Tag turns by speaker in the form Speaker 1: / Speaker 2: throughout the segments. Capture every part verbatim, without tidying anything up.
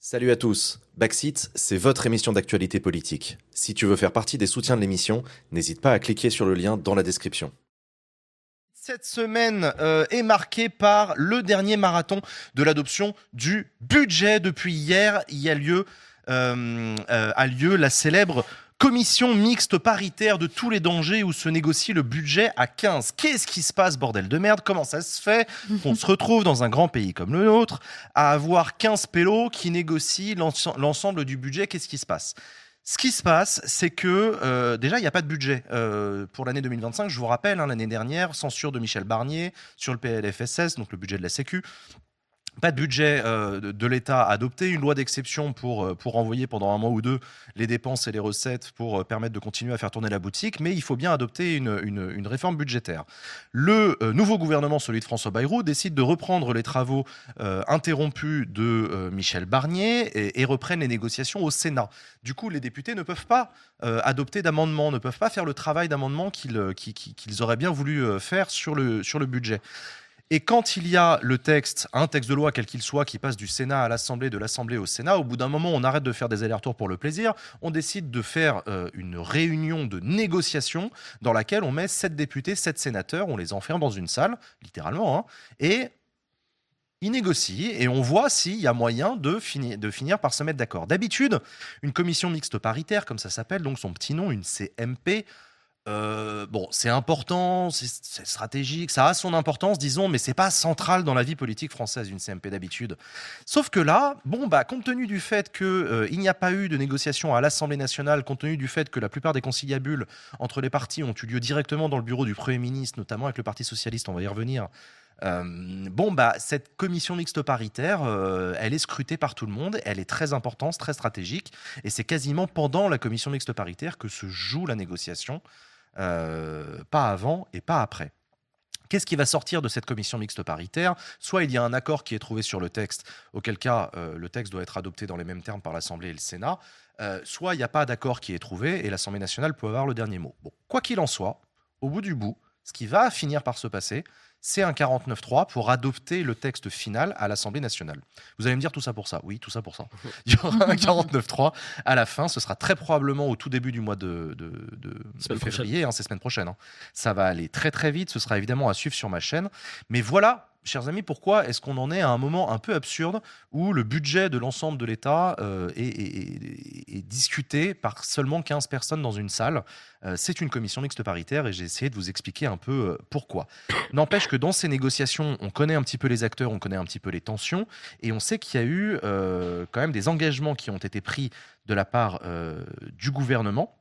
Speaker 1: Salut à tous, Backseat, c'est votre émission d'actualité politique. Si tu veux faire partie des soutiens de l'émission, n'hésite pas à cliquer sur le lien dans la description.
Speaker 2: Cette semaine euh, est marquée par le dernier marathon de l'adoption du budget. Depuis hier, il y a lieu, euh, euh, a lieu la célèbre commission mixte paritaire de tous les dangers où se négocie le budget à quinze. Qu'est-ce qui se passe, bordel de merde? Comment ça se fait qu'on se retrouve dans un grand pays comme le nôtre à avoir quinze pélos qui négocient l'ense- l'ensemble du budget? Qu'est-ce qui se passe? Ce qui se passe, c'est que euh, déjà, il n'y a pas de budget euh, pour l'année deux mille vingt-cinq. Je vous rappelle, hein, l'année dernière, censure de Michel Barnier sur le P L F S S, donc le budget de la Sécu. Pas de budget euh, de, de l'État adopté, une loi d'exception pour, euh, pour envoyer pendant un mois ou deux les dépenses et les recettes pour euh, permettre de continuer à faire tourner la boutique, mais il faut bien adopter une, une, une réforme budgétaire. Le euh, nouveau gouvernement, celui de François Bayrou, décide de reprendre les travaux euh, interrompus de euh, Michel Barnier et, et reprennent les négociations au Sénat. Du coup, les députés ne peuvent pas euh, adopter d'amendements, ne peuvent pas faire le travail d'amendement qu'ils, qu'ils, qu'ils auraient bien voulu euh, faire sur le, sur le budget. Et quand il y a le texte, un texte de loi quel qu'il soit, qui passe du Sénat à l'Assemblée, de l'Assemblée au Sénat, au bout d'un moment, on arrête de faire des allers-retours pour le plaisir, on décide de faire euh, une réunion de négociation dans laquelle on met sept députés, sept sénateurs, on les enferme dans une salle, littéralement, hein, et ils négocient et on voit s'il y a moyen de, fini- de finir par se mettre d'accord. D'habitude, une commission mixte paritaire, comme ça s'appelle, donc son petit nom, une C M P, Euh, bon, c'est important, c'est, c'est stratégique, ça a son importance, disons, mais c'est pas central dans la vie politique française, une C M P d'habitude. Sauf que là, bon, bah, compte tenu du fait qu'il euh, n'y a pas eu de négociation à l'Assemblée nationale, compte tenu du fait que la plupart des conciliabules entre les partis ont eu lieu directement dans le bureau du Premier ministre, notamment avec le Parti socialiste, on va y revenir. Euh, bon, bah, cette commission mixte paritaire, euh, elle est scrutée par tout le monde, elle est très importante, très stratégique, et c'est quasiment pendant la commission mixte paritaire que se joue la négociation. Euh, pas avant et pas après. Qu'est-ce qui va sortir de cette commission mixte paritaire? Soit il y a un accord qui est trouvé sur le texte, auquel cas euh, le texte doit être adopté dans les mêmes termes par l'Assemblée et le Sénat, euh, soit il n'y a pas d'accord qui est trouvé et l'Assemblée nationale peut avoir le dernier mot. Bon, quoi qu'il en soit, au bout du bout, ce qui va finir par se passer, c'est un quarante-neuf trois pour adopter le texte final à l'Assemblée nationale. Vous allez me dire tout ça pour ça? Oui, tout ça pour ça. Il y aura un quarante-neuf trois à la fin. Ce sera très probablement au tout début du mois de, de, de, de février, hein, c'est semaine prochaine. Hein. Ça va aller très très vite. Ce sera évidemment à suivre sur ma chaîne. Mais voilà, chers amis, pourquoi est-ce qu'on en est à un moment un peu absurde où le budget de l'ensemble de l'État euh, est, est, est, est discuté par seulement quinze personnes dans une salle? euh, C'est une commission mixte paritaire et j'ai essayé de vous expliquer un peu euh, pourquoi. N'empêche que dans ces négociations, on connaît un petit peu les acteurs, on connaît un petit peu les tensions et on sait qu'il y a eu euh, quand même des engagements qui ont été pris de la part euh, du gouvernement.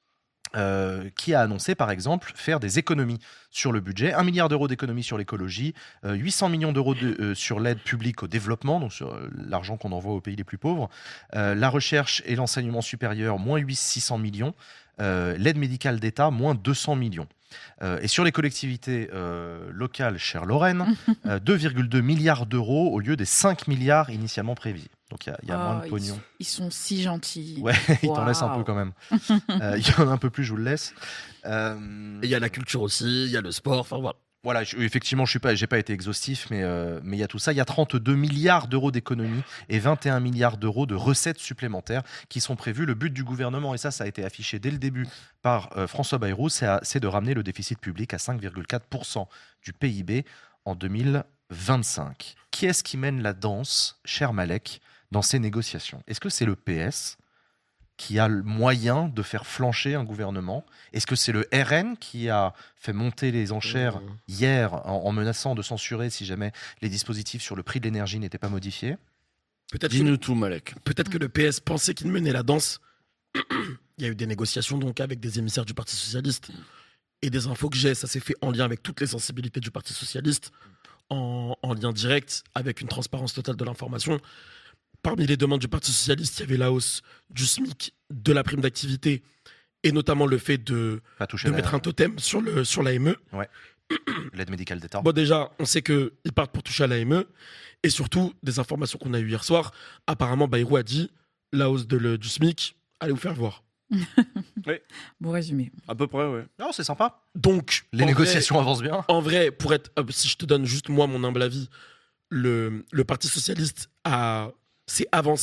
Speaker 2: Euh, qui a annoncé par exemple faire des économies sur le budget, un milliard d'euros d'économies sur l'écologie, euh, huit cents millions d'euros de, euh, sur l'aide publique au développement, donc sur euh, l'argent qu'on envoie aux pays les plus pauvres, euh, la recherche et l'enseignement supérieur, moins huit cents six cents millions, euh, l'aide médicale d'État, moins deux cents millions. Euh, et sur les collectivités euh, locales, chère Lorraine, euh, deux virgule deux milliards d'euros au lieu des cinq milliards initialement prévus. Donc il y a, y a
Speaker 3: oh,
Speaker 2: moins de pognon.
Speaker 3: Ils, ils sont si gentils.
Speaker 2: Ouais, ils
Speaker 3: wow.
Speaker 2: t'en laissent un peu quand même. Euh, il y en a un peu plus, je vous le laisse. Euh...
Speaker 4: Il y a la culture aussi, il y a le sport, enfin voilà.
Speaker 2: Voilà, je, effectivement, je suis pas, j'ai pas été exhaustif, mais euh, mais il y a tout ça. Il y a trente-deux milliards d'euros d'économies et vingt et un milliards d'euros de recettes supplémentaires qui sont prévus. Le but du gouvernement, et ça, ça a été affiché dès le début par euh, François Bayrou, c'est, à, c'est de ramener le déficit public à cinq virgule quatre pour cent du P I B en deux mille vingt-cinq. Qui est-ce qui mène la danse, cher Malek, dans ces négociations? Est-ce que c'est le P S qui a le moyen de faire flancher un gouvernement? Est-ce que c'est le R N qui a fait monter les enchères mmh. hier en, en menaçant de censurer si jamais les dispositifs sur le prix de l'énergie n'étaient pas modifiés?
Speaker 4: Peut-être
Speaker 5: Dis-nous
Speaker 4: que,
Speaker 5: tout, Malek.
Speaker 4: Peut-être que le P S pensait qu'il menait la danse. Il y a eu des négociations donc avec des émissaires du Parti Socialiste. Et des infos que j'ai, ça s'est fait en lien avec toutes les sensibilités du Parti Socialiste, en, en lien direct avec une transparence totale de l'information. Parmi les demandes du Parti Socialiste, il y avait la hausse du SMIC, de la prime d'activité, et notamment le fait de, de
Speaker 2: la...
Speaker 4: mettre un totem sur, le, sur l'A M E.
Speaker 2: Ouais. L'aide médicale d'État.
Speaker 4: Bon, déjà, on sait qu'ils partent pour toucher à l'A M E. Et surtout, des informations qu'on a eues hier soir, apparemment, Bayrou a dit la hausse de le, du SMIC, allez vous faire voir.
Speaker 5: Oui.
Speaker 3: Bon résumé.
Speaker 5: À peu près, ouais.
Speaker 2: Non, c'est sympa.
Speaker 4: Donc,
Speaker 2: les négociations
Speaker 4: vrai,
Speaker 2: avancent bien.
Speaker 4: En vrai, pour être, euh, si je te donne juste moi mon humble avis, le, le Parti Socialiste a, s'est avancé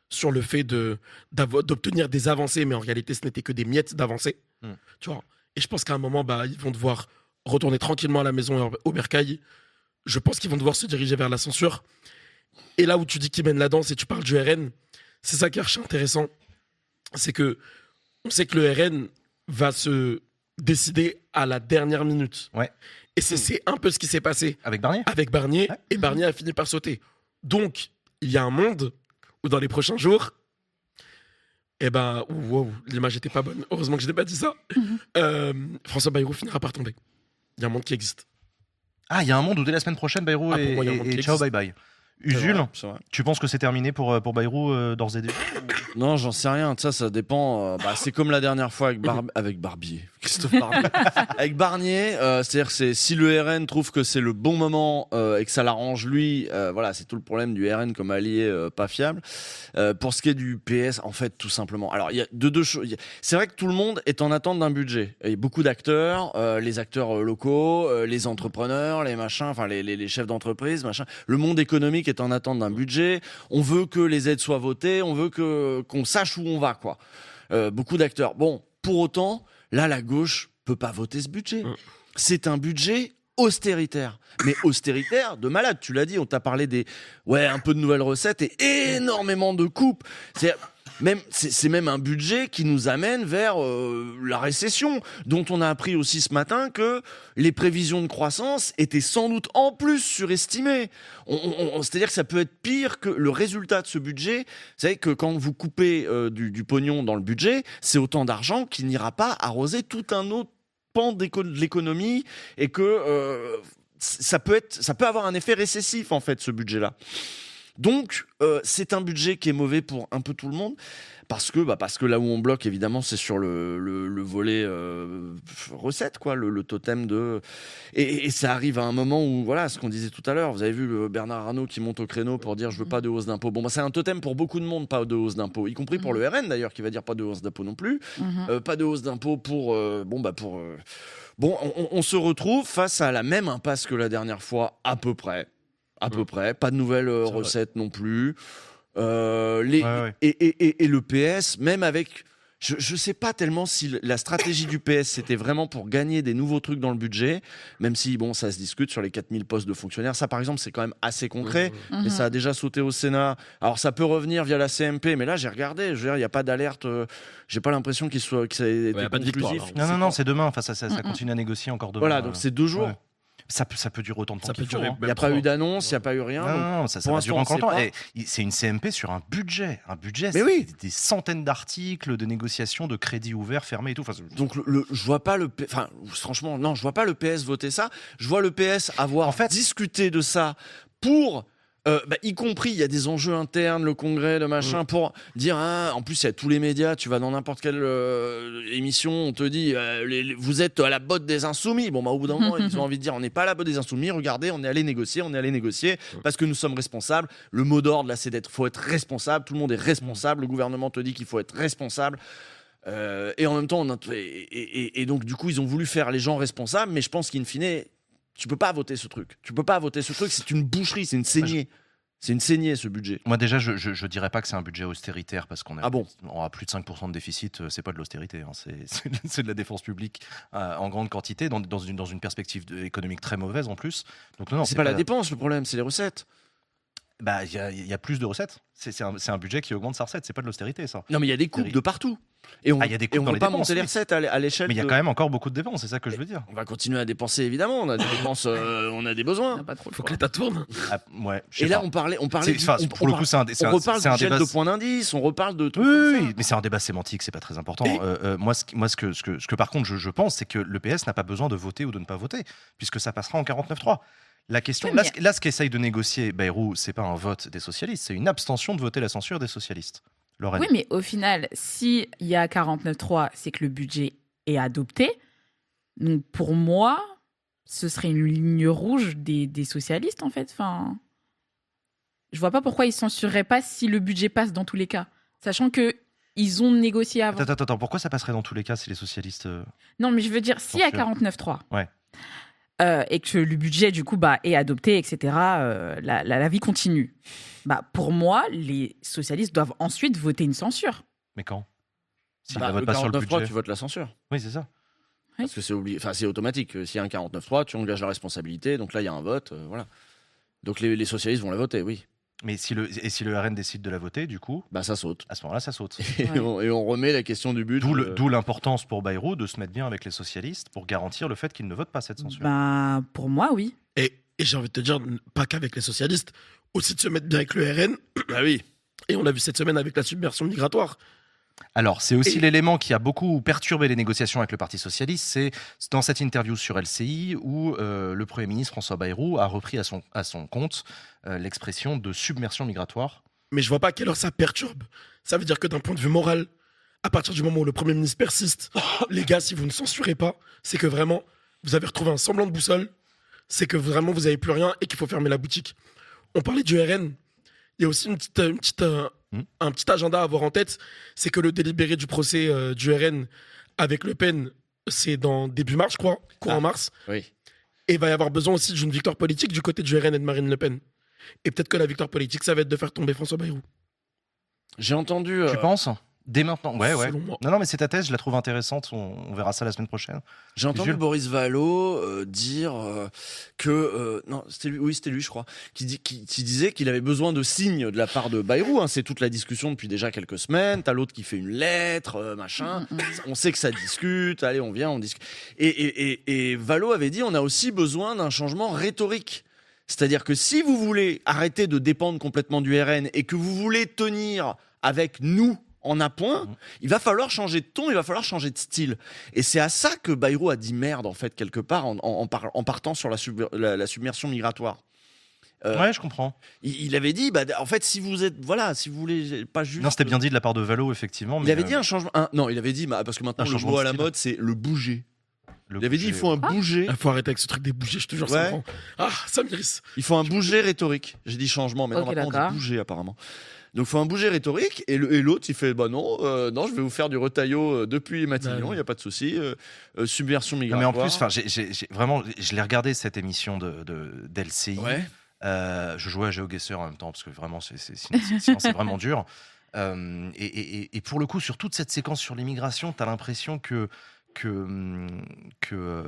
Speaker 4: sur le fait de, d'avo- d'obtenir des avancées, mais en réalité, ce n'était que des miettes d'avancées.
Speaker 2: Mm.
Speaker 4: Tu vois. Et je pense qu'à un moment, bah, ils vont devoir retourner tranquillement à la maison au bercail. Je pense qu'ils vont devoir se diriger vers la censure. Et là où tu dis qu'ils mènent la danse et tu parles du R N, c'est ça qui est archi intéressant. C'est que on sait que le R N va se décider à la dernière minute.
Speaker 2: Ouais.
Speaker 4: Et c'est, c'est un peu ce qui s'est passé
Speaker 2: Avec Barnier
Speaker 4: avec Barnier.
Speaker 2: Ouais.
Speaker 4: Et Barnier a fini par sauter. Donc, il y a un monde où dans les prochains jours, eh ben, ouh, wow, l'image était pas bonne. Heureusement que je n'ai pas dit ça.
Speaker 3: Mhm.
Speaker 4: Euh, François Bayrou finira par tomber. Il y a un monde qui existe.
Speaker 2: Ah, il y a un monde où dès la semaine prochaine, Bayrou
Speaker 4: Ah, pour
Speaker 2: et,
Speaker 4: moi, il y a un
Speaker 2: et-
Speaker 4: monde
Speaker 2: et
Speaker 4: qui
Speaker 2: ciao,
Speaker 4: existe.
Speaker 2: bye bye.
Speaker 5: C'est
Speaker 2: Usul,
Speaker 5: vrai, c'est vrai.
Speaker 2: tu penses que c'est terminé pour, euh, pour Bayrou euh, d'ores et déjà
Speaker 5: Non, j'en sais rien. Ça, ça dépend. euh, bah, c'est comme la dernière fois avec, Bar- avec Barbier. Christophe Barbier. Avec Barnier, euh, c'est-à-dire que c'est, si le R N trouve que c'est le bon moment euh, et que ça l'arrange lui, euh, voilà, c'est tout le problème du R N comme allié euh, pas fiable. Euh, pour ce qui est du P S, en fait, tout simplement. Alors, il y a deux, deux choses. Il y a- C'est vrai que tout le monde est en attente d'un budget. Il y a beaucoup d'acteurs, euh, les acteurs euh, locaux, euh, les entrepreneurs, les machins, enfin les, les, les chefs d'entreprise, machin. Le monde économique est en attente d'un budget. On veut que les aides soient votées, on veut que qu'on sache où on va, quoi. Euh, beaucoup d'acteurs. Bon, pour autant, là, la gauche peut pas voter ce budget.
Speaker 4: Mm.
Speaker 5: C'est un budget austéritaire, mais austéritaire de malade. Tu l'as dit, on t'a parlé des, ouais, un peu de nouvelles recettes et énormément de coupes. C'est même, c'est, c'est même un budget qui nous amène vers euh, la récession, dont on a appris aussi ce matin que les prévisions de croissance étaient sans doute en plus surestimées. On, on- on- c'est-à-dire que ça peut être pire que le résultat de ce budget. Vous savez que quand vous coupez euh, du, du pognon dans le budget, c'est autant d'argent qui n'ira pas arroser tout un autre pan d'éco- de l'économie et que euh, ça peut être, ça peut avoir un effet récessif en fait ce budget-là. Donc euh, c'est un budget qui est mauvais pour un peu tout le monde parce que bah parce que là où on bloque évidemment c'est sur le le, le volet euh, recette quoi, le, le totem de et, et ça arrive à un moment où voilà ce qu'on disait tout à l'heure. Vous avez vu le Bernard Arnault qui monte au créneau pour dire je veux pas de hausse d'impôts. Bon bah c'est un totem pour beaucoup de monde, pas de hausse d'impôts, y compris pour le R N d'ailleurs qui va dire pas de hausse d'impôts non plus.
Speaker 3: Mhm.
Speaker 5: Euh, pas de hausse d'impôts pour euh, bon bah pour euh, bon on, on se retrouve face à la même impasse que la dernière fois à peu près à peu près pas de nouvelles euh,
Speaker 4: C'est vrai.
Speaker 5: recettes non plus. Euh, les
Speaker 2: Ouais, ouais.
Speaker 5: Et, et, et, et le P S même avec je je sais pas tellement si la stratégie du P S c'était vraiment pour gagner des nouveaux trucs dans le budget, même si bon ça se discute sur les quatre mille postes de fonctionnaires, ça par exemple c'est quand même assez concret.
Speaker 4: Mmh.
Speaker 3: Mhm.
Speaker 5: Mais ça a déjà sauté au Sénat. Alors ça peut revenir via la C M P, mais là j'ai regardé, je veux dire, il n'y a pas d'alerte. euh, j'ai pas l'impression qu'il soit que ça ait été
Speaker 4: y a pas de victoire,
Speaker 5: conclusif.
Speaker 4: là.
Speaker 2: Non, non, non, c'est demain. Enfin, ça, ça, ça
Speaker 3: Mm, mm.
Speaker 2: continue à négocier encore demain.
Speaker 5: Voilà, donc c'est deux jours.
Speaker 2: Ouais. Ça peut, ça peut durer autant de temps
Speaker 4: Ça
Speaker 2: qu'il
Speaker 4: peut
Speaker 2: faut,
Speaker 4: durer
Speaker 2: hein.
Speaker 5: Il n'y a
Speaker 4: Trois
Speaker 5: pas eu
Speaker 4: mois.
Speaker 5: d'annonce, il n'y a pas eu rien.
Speaker 2: Non,
Speaker 5: donc-
Speaker 2: non, non, ça, ça
Speaker 5: pour
Speaker 2: va durer
Speaker 5: l'instant,
Speaker 2: encore
Speaker 5: on
Speaker 2: longtemps.
Speaker 5: sait
Speaker 2: Et il- c'est une C M P sur un budget. Un budget,
Speaker 5: Mais
Speaker 2: c'est
Speaker 5: oui.
Speaker 2: des centaines d'articles, de négociations, de crédits ouverts, fermés et tout. Enfin, c'est-
Speaker 5: Donc le, le- je vois pas le P- enfin franchement non, je vois pas le P S voter ça. Je vois le P S avoir
Speaker 2: En fait-
Speaker 5: discuté de ça pour euh, bah, y compris il y a des enjeux internes, le congrès, le machin, pour dire hein, en plus il y a tous les médias, tu vas dans n'importe quelle euh, émission, on te dit euh, les- les- vous êtes à la botte des insoumis. Bon bah au bout d'un moment ils ont envie de dire on n'est pas à la botte des insoumis, regardez, on est allé négocier, on est allé négocier parce que nous sommes responsables. Le mot d'ordre là c'est d'être faut être responsable, tout le monde est responsable, le gouvernement te dit qu'il faut être responsable. Euh, et en même temps, on a- et, et- et- et donc du coup, ils ont voulu faire les gens responsables, mais je pense qu'in fine, tu peux pas voter ce truc. Tu peux pas voter ce truc. C'est une boucherie, c'est une saignée. C'est une saignée ce budget.
Speaker 2: Moi, déjà, je, je, je dirais pas que c'est un budget austéritaire parce qu'on a,
Speaker 5: Ah bon
Speaker 2: on a plus de cinq pour cent de déficit. euh, C'est pas de l'austérité, hein, c'est, c'est de- c'est de la défense publique euh, en grande quantité, dans, dans, une, dans une perspective de- économique très mauvaise en plus. Donc, non, non,
Speaker 5: C'est pas, la dépense le problème, c'est les recettes.
Speaker 2: Bah, il y a, il y a plus de recettes. C'est, c'est, un, c'est un budget qui augmente sa recette. C'est pas de l'austérité, ça.
Speaker 5: Non, mais il y a des coupes de partout. Et on,
Speaker 2: Ah, il y a des
Speaker 5: et
Speaker 2: coupes
Speaker 5: on
Speaker 2: dans
Speaker 5: veut
Speaker 2: les
Speaker 5: pas
Speaker 2: dépenses,
Speaker 5: monter les
Speaker 2: oui.
Speaker 5: recettes à l'é- à l'échelle.
Speaker 2: Mais il y a
Speaker 5: de-
Speaker 2: quand même encore beaucoup de dépenses. C'est ça que je veux dire.
Speaker 5: On va continuer à dépenser évidemment. On a des dépenses, euh, on a des
Speaker 3: On
Speaker 5: besoin.
Speaker 3: n'a pas trop le
Speaker 4: Faut que
Speaker 3: choix.
Speaker 4: l'État tourne.
Speaker 2: Ah, ouais. je sais
Speaker 5: Et là,
Speaker 2: pas.
Speaker 5: on parlait, on parlait.
Speaker 2: C'est-
Speaker 5: du-
Speaker 2: enfin,
Speaker 5: on,
Speaker 2: pour
Speaker 5: on
Speaker 2: le
Speaker 5: par-
Speaker 2: coup, c'est un, dé- c'est
Speaker 5: on
Speaker 2: un-
Speaker 5: reparle
Speaker 2: c'est un
Speaker 5: du gel
Speaker 2: débat.
Speaker 5: de points d'indice. On reparle de trucs
Speaker 2: Oui,
Speaker 5: comme
Speaker 2: oui,
Speaker 5: ça.
Speaker 2: oui, mais c'est un débat sémantique, c'est pas très important.
Speaker 5: Et-
Speaker 2: Euh, euh, moi, ce, qui- moi ce, que, ce, que, ce que par contre je, je pense, c'est que le P S n'a pas besoin de voter ou de ne pas voter, puisque ça passera en quarante-neuf trois. La question,
Speaker 3: Oui,
Speaker 2: là,
Speaker 3: mais-
Speaker 2: ce- là, ce qu'essaye de négocier Bayrou, c'est pas un vote des socialistes, c'est une abstention de voter la censure des socialistes. Lorraine.
Speaker 3: Oui, mais au final, s'il y a quarante-neuf trois, c'est que le budget est adopté. Donc pour moi, ce serait une ligne rouge des, des socialistes, en fait. Enfin, je vois pas pourquoi ils censureraient pas si le budget passe dans tous les cas. Sachant que ils ont négocié avant.
Speaker 2: Attends, attends, attends, pourquoi ça passerait dans tous les cas si les socialistes. euh,
Speaker 3: Non, mais je veux dire, s'il y a
Speaker 2: Censure.
Speaker 3: quarante-neuf trois,
Speaker 2: Ouais.
Speaker 3: euh, et que le budget, du coup, bah, est adopté, et cetera, euh, la, la, la vie continue. Bah, pour moi, les socialistes doivent ensuite voter une censure.
Speaker 2: Mais quand S'ils
Speaker 5: Bah,
Speaker 2: ne votent
Speaker 5: le
Speaker 2: pas sur le
Speaker 5: quarante-neuf trois,
Speaker 2: budget.
Speaker 5: tu votes la censure.
Speaker 2: Oui, c'est ça.
Speaker 5: Parce que c'est obli... enfin, c'est automatique. S'il y a un quarante-neuf trois, tu engages la responsabilité. Donc là, il y a un vote. euh, voilà. Donc les, les socialistes vont la voter, oui.
Speaker 2: Mais si le, et si le R N décide de la voter, du coup,
Speaker 5: Bah ça saute.
Speaker 2: à ce moment-là, ça saute.
Speaker 5: Et,
Speaker 3: Ouais.
Speaker 5: on, et on remet la question du but.
Speaker 2: D'où le-
Speaker 5: euh,
Speaker 2: d'où l'importance pour Bayrou de se mettre bien avec les socialistes pour garantir le fait qu'ils ne votent pas cette censure.
Speaker 3: Bah, pour moi, oui.
Speaker 4: Et, et j'ai envie de te dire, pas qu'avec les socialistes, aussi de se mettre bien avec le R N.
Speaker 5: Bah oui.
Speaker 4: Et on l'a vu cette semaine avec la submersion migratoire.
Speaker 2: Alors, c'est aussi
Speaker 4: Et-
Speaker 2: l'élément qui a beaucoup perturbé les négociations avec le Parti socialiste, c'est dans cette interview sur L C I où euh, le Premier ministre François Bayrou a repris à son, à son compte euh, l'expression de submersion migratoire.
Speaker 4: Mais je vois pas à quelle heure ça perturbe. Ça veut dire que d'un point de vue moral, à partir du moment où le Premier ministre persiste, les gars, si vous ne censurez pas, c'est que vraiment, vous avez retrouvé un semblant de boussole, c'est que vraiment, vous n'avez plus rien et qu'il faut fermer la boutique. On parlait du R N. Il y a aussi une petite, une petite, euh,
Speaker 2: Hmm.
Speaker 4: un petit agenda à avoir en tête, c'est que le délibéré du procès euh, du R N avec Le Pen, c'est dans début mars, je crois, courant
Speaker 5: Ah.
Speaker 4: mars.
Speaker 5: Oui.
Speaker 4: Et il va y avoir besoin aussi d'une victoire politique du côté du R N et de Marine Le Pen. Et peut-être que la victoire politique, ça va être de faire tomber François Bayrou.
Speaker 5: J'ai entendu.
Speaker 2: Tu
Speaker 5: euh,
Speaker 2: penses Dès maintenant Ouais, ouais.
Speaker 4: Selon moi.
Speaker 2: Non, non, mais c'est ta thèse, je la trouve intéressante. On, on verra ça la semaine prochaine.
Speaker 5: J'ai entendu
Speaker 2: Jules.
Speaker 5: Boris Vallaud euh, dire euh, que euh, non, c'était lui, oui, c'était lui, je crois, qui, dit, qui, qui disait qu'il avait besoin de signes de la part de Bayrou. Hein, c'est toute la discussion depuis déjà quelques semaines. T'as l'autre qui fait une lettre, euh, machin.
Speaker 3: Mm, mm,
Speaker 5: On sait que ça discute. Allez, on vient, on discute. Et, et, et, et Vallaud avait dit, on a aussi besoin d'un changement rhétorique. C'est-à-dire que si vous voulez arrêter de dépendre complètement du R N et que vous voulez tenir avec nous en appoint,
Speaker 2: Mhm.
Speaker 5: il va falloir changer de ton, il va falloir changer de style. Et c'est à ça que Bayrou a dit merde, en fait, quelque part, en, en, en par- en partant sur la, sub- la, la submersion migratoire. Euh,
Speaker 2: Ouais, je comprends.
Speaker 5: il, il avait dit, bah, en fait, si vous êtes, voilà, si vous voulez pas juste.
Speaker 2: Non, c'était bien dit de la part de Valo, effectivement.
Speaker 5: Il
Speaker 2: mais,
Speaker 5: avait
Speaker 2: euh,
Speaker 5: dit un changement. un- non, il avait dit, bah, parce que maintenant
Speaker 2: Un
Speaker 5: le
Speaker 2: changement
Speaker 5: mot
Speaker 2: de
Speaker 5: à la
Speaker 2: style.
Speaker 5: mode, c'est le bouger.
Speaker 2: le
Speaker 5: Il avait dit, il
Speaker 2: bouger,
Speaker 5: faut un
Speaker 3: Ah.
Speaker 5: bouger.
Speaker 4: Il faut arrêter avec ce truc des bougies, je te jure, ça
Speaker 5: Ouais.
Speaker 4: me prend. Ah, ça m'irrisse.
Speaker 5: Il faut un bouger rhétorique. J'ai dit changement, mais non,
Speaker 3: Ok,
Speaker 5: maintenant on
Speaker 3: d'accord.
Speaker 5: dit bouger apparemment. Donc il faut un bouger rhétorique et le- et l'autre il fait bah non, euh, non, je vais vous faire du retaillot euh, depuis Matignon, il
Speaker 4: Ouais.
Speaker 5: n'y a pas de souci. Euh, euh, submersion
Speaker 2: Non, mais
Speaker 5: migratoire.
Speaker 2: en plus, enfin, j'ai, j'ai- j'ai- vraiment, je l'ai regardé cette émission de, de d'L C I.
Speaker 5: ouais.
Speaker 2: Euh, je jouais à GeoGuessr en même temps parce que vraiment, c'est, c'est, c'est- sinon, c'est vraiment dur. Euh, et, et- et- et pour le coup, sur toute cette séquence sur l'immigration, tu as l'impression que que hum, que euh,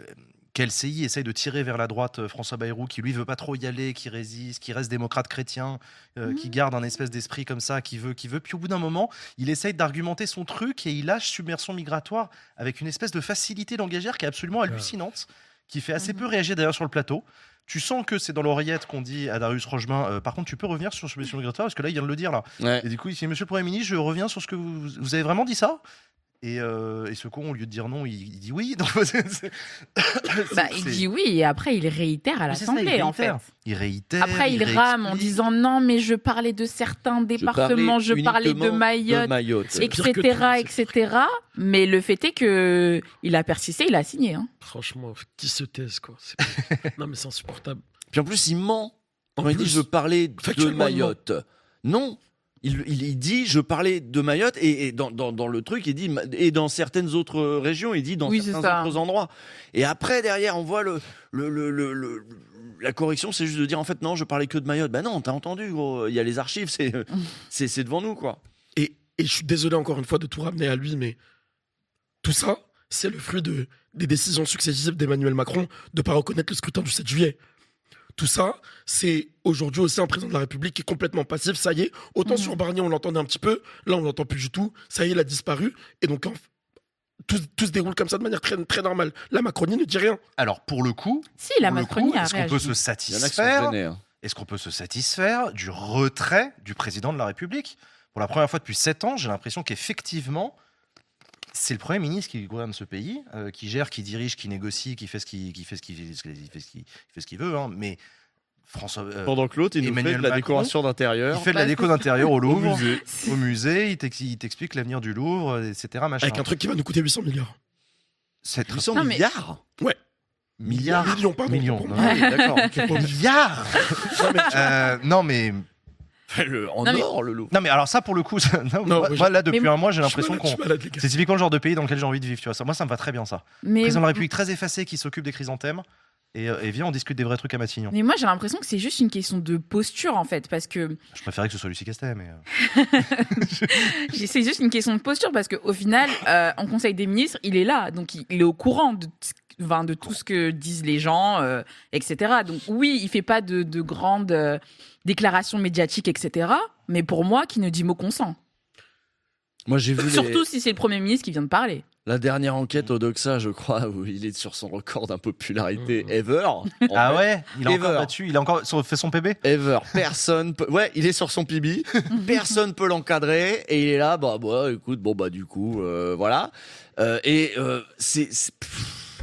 Speaker 2: qu'L C I essaye de tirer vers la droite euh, François Bayrou, qui lui veut pas trop y aller, qui résiste, qui reste démocrate chrétien, euh, qui garde un espèce d'esprit comme ça, qui veut, qui veut. Puis au bout d'un moment, il essaye d'argumenter son truc et il lâche submersion migratoire avec une espèce de facilité langagière qui est absolument hallucinante, qui fait assez
Speaker 3: Mhm.
Speaker 2: peu réagir d'ailleurs sur le plateau. Tu sens que c'est dans l'oreillette qu'on dit à Darius Rochemin, euh, par contre, tu peux revenir sur submersion migratoire parce que là, il vient de le dire là.
Speaker 5: Ouais.
Speaker 2: Et du coup, il dit, Monsieur le Premier ministre, je reviens sur ce que vous, vous avez vraiment dit ça. Et, euh, et ce con, au lieu de dire non, il, il dit oui. Donc, c'est- c'est-
Speaker 3: Bah, il
Speaker 2: c'est-
Speaker 3: dit oui et après il réitère à
Speaker 2: Mais c'est ça, il
Speaker 3: l'Assemblée en fait.
Speaker 2: réitère. Il réitère.
Speaker 3: Après il rame en
Speaker 2: réexplique.
Speaker 3: disant non mais je parlais de certains départements, je parlais de
Speaker 5: uniquement
Speaker 3: Mayotte,
Speaker 5: de Mayotte.
Speaker 4: C'est pire que
Speaker 3: etc.,
Speaker 4: tout, c'est
Speaker 3: etc. Mais le fait est que il a persisté, il a signé. Hein.
Speaker 4: Franchement, qui se taise, quoi. C'est- non, mais c'est insupportable.
Speaker 5: Puis en plus, il ment.
Speaker 4: En
Speaker 5: Quand il dit
Speaker 4: plus,
Speaker 5: je parlais de
Speaker 4: factuellement, il ment.
Speaker 5: Mayotte. Non. Il, il, il dit je parlais de Mayotte et, et dans, dans, dans le truc il dit et dans certaines autres régions il dit dans
Speaker 3: Oui, c'est
Speaker 5: certains
Speaker 3: ça.
Speaker 5: autres endroits et après derrière on voit le, le, le, le, le- la correction c'est juste de dire en fait non je parlais que de Mayotte. Bah non t'as entendu gros, il y a les archives c'est c'est c'est devant nous quoi.
Speaker 4: Et, et je suis désolé encore une fois de tout ramener à lui, mais tout ça, c'est le fruit de, des décisions successives d'Emmanuel Macron de ne pas reconnaître le scrutin du sept juillet. Tout ça, c'est aujourd'hui aussi un président de la République qui est complètement passif. Ça y est, autant
Speaker 3: Mhm.
Speaker 4: sur Barnier, on l'entendait un petit peu. Là, on l'entend plus du tout. Ça y est, il a disparu. Et donc, en- tout, tout se déroule comme ça de manière très, très normale. La Macronie ne dit rien.
Speaker 2: Alors, pour le coup,
Speaker 3: Si la
Speaker 2: pour le
Speaker 3: Macronie
Speaker 2: coup,
Speaker 3: a
Speaker 2: est-ce qu'on
Speaker 3: réagi.
Speaker 2: peut se
Speaker 5: Il y en a qui sont
Speaker 2: satisfaire
Speaker 5: gênés, hein.
Speaker 2: Est-ce qu'on peut se satisfaire du retrait du président de la République ? Pour la première fois depuis sept ans, j'ai l'impression qu'effectivement, c'est le Premier ministre qui gouverne ce pays, euh, qui gère, qui dirige, qui négocie, qui fait ce qu'il qui fait ce qu'il il fait ce qu'il il fait ce qu'il veut. Hein. Mais François, euh,
Speaker 5: Pendant que l'autre il nous
Speaker 2: Emmanuel
Speaker 5: fait de la
Speaker 2: Macron,
Speaker 5: décoration
Speaker 2: il
Speaker 5: d'intérieur.
Speaker 2: fait de la déco d'intérieur au Louvre,
Speaker 5: musée.
Speaker 2: au musée, il t'ex- il t'explique l'avenir du Louvre, et cetera. Machin.
Speaker 4: Avec un truc qui va nous coûter huit cents milliards.
Speaker 2: C'est
Speaker 5: huit cents
Speaker 3: Non, mais-
Speaker 5: milliards.
Speaker 2: milliards,
Speaker 4: Millions, pardon.
Speaker 2: millions.
Speaker 4: Pour
Speaker 2: Non,
Speaker 4: moi.
Speaker 5: Ah oui, d'accord. ok.
Speaker 2: milliards.
Speaker 4: Non, mais-
Speaker 2: Euh, non mais
Speaker 5: Le- en
Speaker 3: Non, mais-
Speaker 5: or le Louvre.
Speaker 2: non mais alors ça pour le coup, ça- non,
Speaker 4: Non,
Speaker 2: moi,
Speaker 4: mais
Speaker 2: moi,
Speaker 4: je-
Speaker 2: là depuis
Speaker 3: mais-
Speaker 2: un mois j'ai
Speaker 4: Je suis
Speaker 2: l'impression
Speaker 4: malade, je
Speaker 2: qu'on
Speaker 4: suis malade, les gars.
Speaker 2: c'est typiquement le genre de pays dans lequel j'ai envie de vivre, tu vois. Ça, moi, ça me va très bien, ça.
Speaker 3: Mais
Speaker 2: Président de la République très effacé qui s'occupe des chrysanthèmes. et, euh, et viens, on discute des vrais trucs à Matignon.
Speaker 3: Mais moi, j'ai l'impression que c'est juste une question de posture, en fait, parce que
Speaker 2: Je préférais que ce soit Lucie Castet, mais... euh,
Speaker 3: c'est juste une question de posture, parce qu'au final, euh, en Conseil des ministres, il est là, donc il, il est au courant de, enfin, de tout ce que disent les gens, euh, et cetera. Donc oui, il fait pas de, de grandes euh, déclarations médiatiques, et cetera. Mais pour moi, qui ne dit mot consent.
Speaker 5: Moi, j'ai vu les-
Speaker 3: Surtout si c'est le Premier ministre qui vient de parler.
Speaker 5: la dernière enquête au Doxa, je crois, où il est sur son record d'impopularité
Speaker 4: Mmh.
Speaker 5: ever. En
Speaker 2: Ah
Speaker 5: fait.
Speaker 2: ouais, il a encore
Speaker 5: Ever.
Speaker 2: battu, il a encore sur- fait son P B.
Speaker 5: Ever. Personne peut... Ouais, il est sur son P B. Personne peut l'encadrer. Et il est là, bah, bah écoute, bon, bah, du coup, euh, voilà. Euh, et euh, c'est... c'est- pff.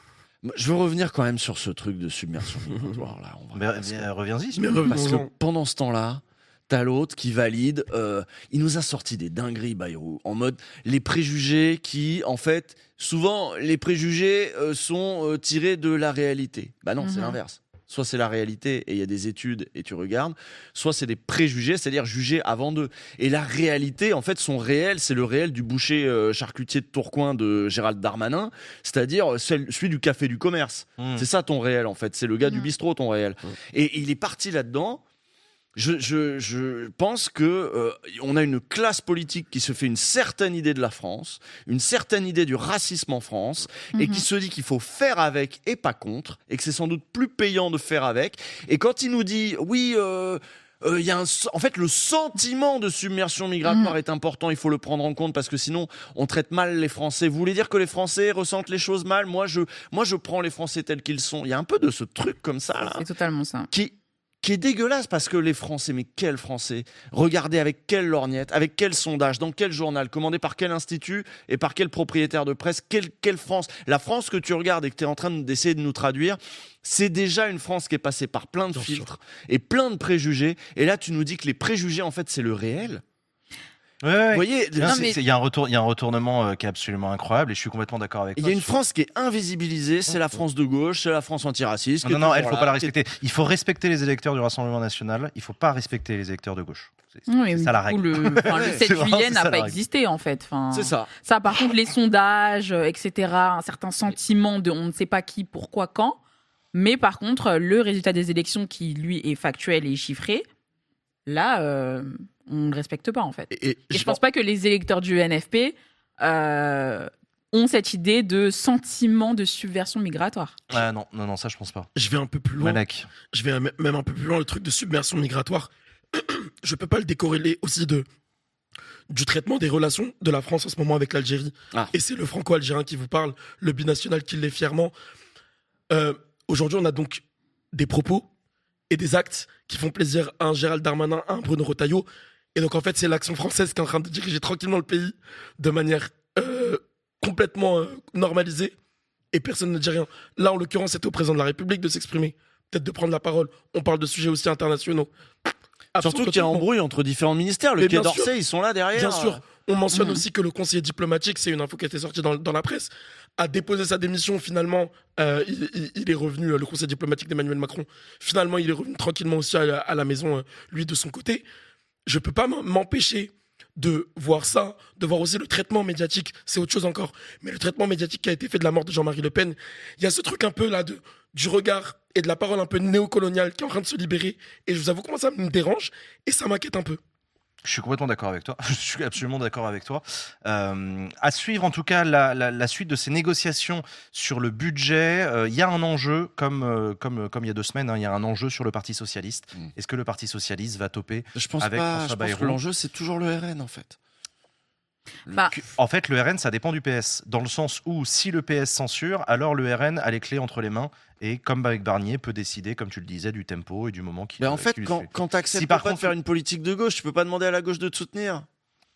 Speaker 5: Je veux revenir quand même sur ce truc de submersion migratoire, là. en vrai,
Speaker 2: Mais,
Speaker 5: parce que-
Speaker 2: mais, euh, reviens-y.
Speaker 4: Mais
Speaker 5: Parce que
Speaker 4: revenons-en.
Speaker 5: pendant ce temps-là, t'as l'autre qui valide. euh, il nous a sorti des dingueries, Bayrou, en mode les préjugés qui, en fait, souvent, les préjugés euh, sont euh, tirés de la réalité. Bah non, c'est
Speaker 3: Mhm.
Speaker 5: l'inverse. Soit c'est la réalité et il y a des études et tu regardes, soit c'est des préjugés, c'est-à-dire jugés avant d'eux. Et la réalité, en fait, son réel, c'est le réel du boucher euh, charcutier de Tourcoing de Gérald Darmanin, c'est-à-dire celle- celui du café du commerce.
Speaker 2: Mmh.
Speaker 5: C'est ça ton réel, en fait. C'est le gars du
Speaker 3: Mhm.
Speaker 5: bistrot, ton réel.
Speaker 4: Mhm.
Speaker 5: Et il est parti là-dedans. Je, je, je pense que euh, on a une classe politique qui se fait une certaine idée de la France, une certaine idée du racisme en France, et qui
Speaker 3: Mhm.
Speaker 5: se dit qu'il faut faire avec et pas contre, et que c'est sans doute plus payant de faire avec. Et quand il nous dit oui, euh, euh, il y a un, en fait, le sentiment de submersion migratoire
Speaker 3: Mhm.
Speaker 5: est important, il faut le prendre en compte parce que sinon on traite mal les Français. Vous voulez dire que les Français ressentent les choses mal? Moi, je, moi, je prends les Français tels qu'ils sont. Il y a un peu de ce truc comme ça là
Speaker 3: C'est totalement ça.
Speaker 5: qui, qui est dégueulasse parce que les Français, mais quels Français? Regardez avec quelle lorgnette, avec quel sondage, dans quel journal, commandé par quel institut et par quel propriétaire de presse, quelle, quelle France? La France que tu regardes et que tu es en train d'essayer de nous traduire, c'est déjà une France qui est passée par plein de
Speaker 4: Bien sûr.
Speaker 5: filtres et plein de préjugés. Et là, tu nous dis que les préjugés, en fait, c'est le réel.
Speaker 2: Ouais, ouais.
Speaker 5: Vous voyez,
Speaker 2: Non,
Speaker 3: Non,
Speaker 2: c'est-
Speaker 3: mais-
Speaker 2: c'est- Il y a un retour, il y a un retournement euh, qui est absolument incroyable et je suis complètement d'accord avec
Speaker 5: il
Speaker 2: toi.
Speaker 5: y a une
Speaker 2: sur-
Speaker 5: France qui est invisibilisée, c'est la France de gauche, c'est la France antiraciste. qui
Speaker 2: Non,
Speaker 5: est
Speaker 2: non, non, elle
Speaker 5: toujours
Speaker 2: faut pas
Speaker 5: là,
Speaker 2: la
Speaker 5: qui est-
Speaker 2: respecter. Il faut respecter les électeurs du Rassemblement National. Il faut pas respecter les électeurs de gauche. C'est
Speaker 3: Non, mais
Speaker 2: c'est
Speaker 3: du
Speaker 2: ça la
Speaker 3: coup,
Speaker 2: règle.
Speaker 3: le, enfin, le
Speaker 5: Ouais,
Speaker 3: sept
Speaker 2: c'est vraiment-
Speaker 3: juillet
Speaker 2: c'est
Speaker 3: n'a
Speaker 2: ça,
Speaker 3: pas
Speaker 2: la règle.
Speaker 3: existé, en fait. Enfin,
Speaker 5: C'est ça.
Speaker 3: Ça, par contre, les sondages, euh, et cetera, un certain sentiment de on ne sait pas qui, pourquoi, quand. Mais par contre, le résultat des élections qui, lui, est factuel et chiffré, là, euh, on ne le respecte pas, en fait.
Speaker 4: Et, et
Speaker 3: Et je pense pas que les électeurs du N F P euh, ont cette idée de sentiment de subversion migratoire.
Speaker 2: Ah non, non, non, ça je pense pas.
Speaker 4: je vais un peu plus loin.
Speaker 2: Malek.
Speaker 4: Je vais m- même un peu plus loin, le truc de submersion migratoire. Je peux pas le décorréler aussi de du traitement des relations de la France en ce moment avec l'Algérie.
Speaker 5: Ah.
Speaker 4: Et c'est le franco-algérien qui vous parle, le binational qui l'est fièrement. Euh, Aujourd'hui, on a donc des propos et des actes qui font plaisir à un Gérald Darmanin, à un Bruno Retailleau. Et donc, en fait, c'est l'action française qui est en train de diriger tranquillement le pays de manière euh, complètement euh, normalisée. Et personne ne dit rien. Là, en l'occurrence, c'était au président de la République de s'exprimer, peut-être de prendre la parole. On parle de sujets aussi internationaux.
Speaker 5: Surtout qu'il y a un
Speaker 4: Absolument.
Speaker 5: embrouille entre différents ministères. Le
Speaker 4: Mais
Speaker 5: Quai
Speaker 4: bien
Speaker 5: d'Orsay,
Speaker 4: sûr.
Speaker 5: ils sont là derrière.
Speaker 4: Bien sûr, on mentionne
Speaker 3: Mhm.
Speaker 4: aussi que le conseiller diplomatique, c'est une info qui a été sortie dans, dans la presse, a déposé sa démission. Finalement, euh, il, il- il est revenu, euh, le conseiller diplomatique d'Emmanuel Macron, finalement, il est revenu tranquillement aussi à, la- à la maison, euh, lui, de son côté. Je peux pas m'en- m'empêcher de voir ça, de voir aussi le traitement médiatique, c'est autre chose encore. Mais le traitement médiatique qui a été fait de la mort de Jean-Marie Le Pen, il y a ce truc un peu là de, du regard et de la parole un peu néocoloniale qui est en train de se libérer. Et je vous avoue comment ça me dérange et ça m'inquiète un peu.
Speaker 2: Je suis complètement d'accord avec toi. Je suis absolument d'accord avec toi. Euh, à suivre en tout cas la, la, la suite de ces négociations sur le budget. Euh, Il y a un enjeu, comme, euh, comme, comme il y a deux semaines, hein, il y a un enjeu sur le Parti Socialiste.
Speaker 5: Mm.
Speaker 2: Est-ce que le Parti Socialiste va toper
Speaker 5: Je pense
Speaker 2: avec
Speaker 5: pas.
Speaker 2: François
Speaker 5: Je pense que
Speaker 2: Bayrou.
Speaker 5: l'enjeu, c'est toujours le R N, en fait.
Speaker 3: Bah,
Speaker 2: En fait, le R N, ça dépend du P S. Dans le sens où, si le P S censure, alors le R N a les clés entre les mains et, comme avec Barnier, peut décider, comme tu le disais, du tempo et du moment qui
Speaker 5: Mais en fait, quand, quand tu acceptes
Speaker 2: Si par
Speaker 5: pas
Speaker 2: contre-
Speaker 5: de faire une politique de gauche, tu peux pas demander à la gauche de te soutenir.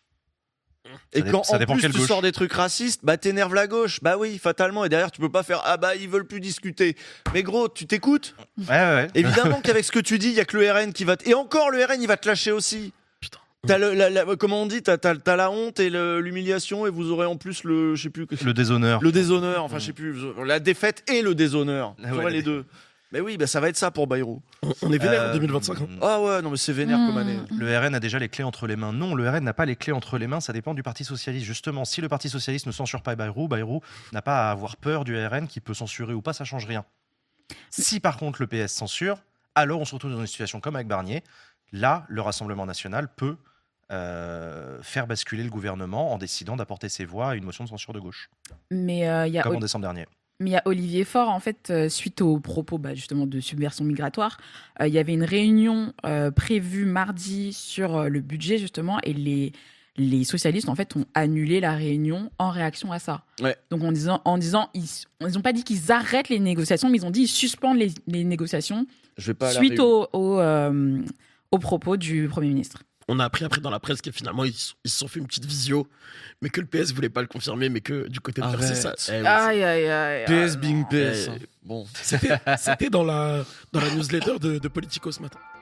Speaker 5: Et
Speaker 2: dé-
Speaker 5: quand
Speaker 2: ça
Speaker 5: en
Speaker 2: dépend
Speaker 5: plus
Speaker 2: quelle
Speaker 5: tu
Speaker 2: gauche.
Speaker 5: sors des trucs racistes, bah t'énerves la gauche. Bah oui, fatalement. Et derrière, tu peux pas faire ah bah ils veulent plus discuter. Mais gros, tu t'écoutes.
Speaker 2: Ouais, ouais, ouais.
Speaker 5: Évidemment qu'avec ce que tu dis, il y a que le R N qui va. T... Et encore, le R N, il va te lâcher aussi.
Speaker 4: Putain.
Speaker 5: T'as le, la, la- comment on dit, t'as, t'as, t'as la honte et le- l'humiliation, et vous aurez en plus le, je sais plus,
Speaker 2: Le déshonneur.
Speaker 5: le déshonneur. Enfin, je sais plus, la défaite et le déshonneur.
Speaker 2: Ah
Speaker 5: Tu
Speaker 2: ouais,
Speaker 5: vois
Speaker 2: la
Speaker 5: les deux. Mais oui, bah ça va être ça pour Bayrou.
Speaker 4: On, on est vénère
Speaker 2: Euh,
Speaker 4: en deux mille vingt-cinq. Hein.
Speaker 5: Ah ouais, non mais c'est vénère comme année.
Speaker 2: Le R N a déjà les clés entre les mains. Non, le R N n'a pas les clés entre les mains, ça dépend du Parti Socialiste. Justement, si le Parti Socialiste ne censure pas Bayrou, Bayrou n'a pas à avoir peur du R N qui peut censurer ou pas, ça change rien. Si par contre le P S censure, alors on se retrouve dans une situation comme avec Barnier. Là, le Rassemblement national peut euh, faire basculer le gouvernement en décidant d'apporter ses voix à une motion de censure de gauche,
Speaker 3: Mais euh, il y a
Speaker 2: comme
Speaker 3: au-
Speaker 2: en décembre dernier.
Speaker 3: Mais il y a Olivier Faure, en fait, euh, suite aux propos bah, justement de subversion migratoire, euh, il y avait une réunion euh, prévue mardi sur euh, le budget justement, et les les socialistes en fait ont annulé la réunion en réaction à ça.
Speaker 5: Ouais.
Speaker 3: Donc en disant en disant ils ils ont pas dit qu'ils arrêtent les négociations, mais ils ont dit ils suspendent les, les négociations
Speaker 5: Je vais pas à la
Speaker 3: suite
Speaker 5: réunion.
Speaker 3: aux au, euh, aux propos du Premier ministre.
Speaker 4: On a appris après dans la presse que finalement ils, se- ils se sont fait une petite visio, mais que le P S voulait pas le confirmer, mais que du côté de
Speaker 5: Arrête.
Speaker 4: Percy, ça. Eh oui,
Speaker 3: Aïe aïe aïe.
Speaker 5: P S Bing P S.
Speaker 4: Euh,
Speaker 5: Bon.
Speaker 4: C'était c'était dans la, dans la newsletter de, de Politico ce matin.